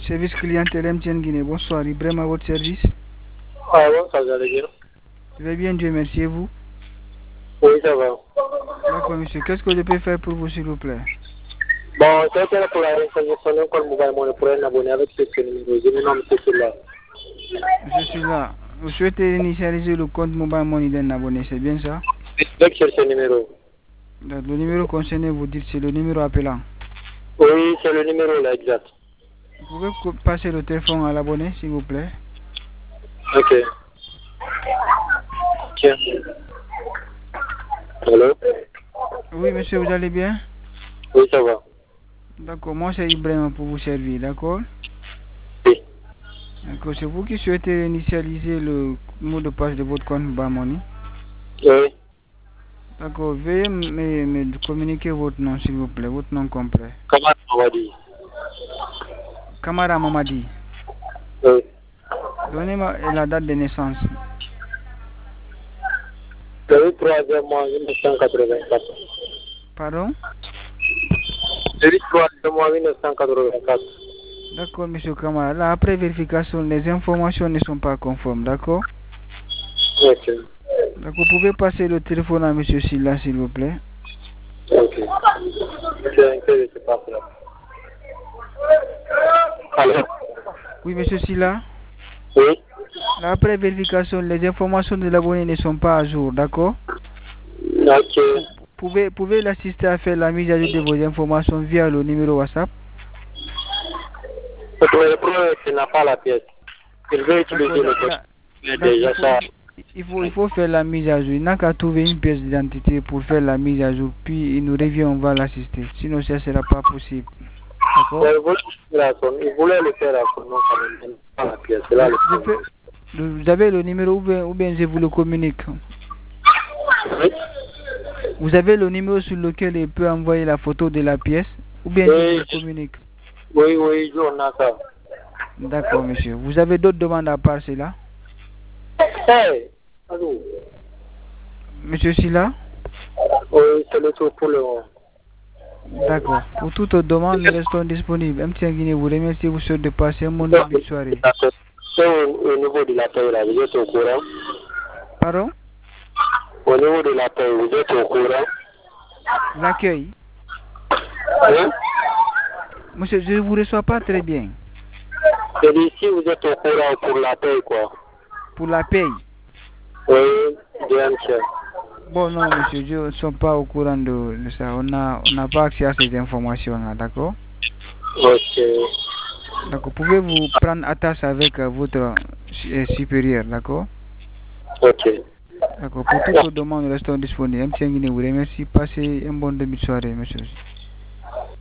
Service clientèle MTN Guinée, bonsoir, Ibrahim à votre service. Ah bon, ça va bien. Je vais bien, Dieu merci, et vous? Oui, ça va. D'accord, monsieur, qu'est-ce que je peux faire pour vous, s'il vous plaît? Bon, c'était pour la renseignement encore mobile money pour un abonné avec ce numéro. Je me nomme Cécile. Je suis là. Vous souhaitez initialiser le compte mobile money d'un abonné, c'est bien ça? Avec ce numéro. Le numéro concerné, vous dites, c'est le numéro appelant. Oui, c'est le numéro là, exact. Vous pouvez passer le téléphone à l'abonné, s'il vous plaît? Ok. Tiens. Allô? Oui, monsieur, vous allez bien? Oui, ça va. D'accord, moi c'est Ibrahim pour vous servir, d'accord? Oui. D'accord, c'est vous qui souhaitez initialiser le mot de passe de votre compte mobile money? Oui. D'accord, veuillez me communiquer votre nom, s'il vous plaît, votre nom complet. Comment on va dire? Kamara Mamadi. Oui. Donnez-moi la date de naissance. Le 3e mois 1984. Pardon? Le 3e mois 1984. D'accord, monsieur Kamara. Là, après vérification, les informations ne sont pas conformes, d'accord? Ok. Donc, vous pouvez passer le téléphone à monsieur Silla, s'il vous plaît. Ok. C'est un peu, c'est pas là. Allô? Oui, monsieur Silla. Oui. Là, après vérification, les informations de l'abonné ne sont pas à jour, d'accord? Ok. Pouvez l'assister à faire la mise à jour de vos informations via le numéro WhatsApp. Parce que le problème, c'est qu'il n'a pas la pièce. Il veut utiliser le code. Mais déjà ça. Il faut faire la mise à jour. Il n'a qu'à trouver une pièce d'identité pour faire la mise à jour. Puis il nous revient, on va l'assister. Sinon, ça ne sera pas possible. D'accord? Il voulait le faire à son nom quand même. Il n'a pas la pièce. C'est là le problème. Vous avez le numéro ou bien je vous le communique? Oui. Vous avez le numéro sur lequel il peut envoyer la photo de la pièce ou bien je vous le communique? Oui, oui, on a ça. D'accord, monsieur. Vous avez d'autres demandes à part cela? Hey, allô? Monsieur Silla? Oui, c'est le tout pour le moment. D'accord. Pour toute demande, nous restons disponibles. MTN Guinée vous remercie, vous souhaite de passer un bon début de soirée. C'est au niveau de la paix, là, vous êtes au courant? Pardon? Au niveau de la paix, vous êtes au courant? L'accueil? Hein? Monsieur, je ne vous reçois pas très bien. C'est d'ici, vous êtes au courant pour la paix, quoi. Pour la paye? Oui, bien sûr. Bon, non, monsieur, je ne suis pas au courant de ça. On n'a pas accès à ces informations-là, d'accord? Ok. Donc, pouvez-vous prendre attache avec votre supérieur, d'accord? Ok. D'accord. Pour toute demande, nous restons disponibles. MTN Guinée vous remercie. Passez un bon début de soirée, monsieur.